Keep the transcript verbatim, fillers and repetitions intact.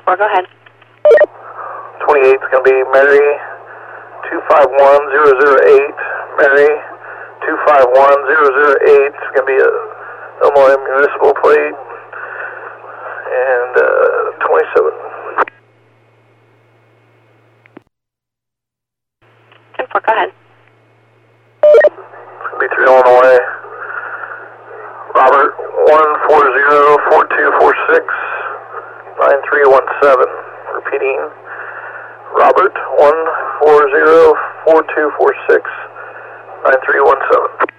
four, go ahead. twenty-eight is going to be Mary two five one zero zero eight. Mary two five one zero zero eight. It's going to be a Illinois municipal plate. And uh, twenty-seven. ten four, go ahead. It's going to be through Illinois. Robert one four zero four two four six nine three one seven. Repeating. Robert one four zero four two four six nine three one seven.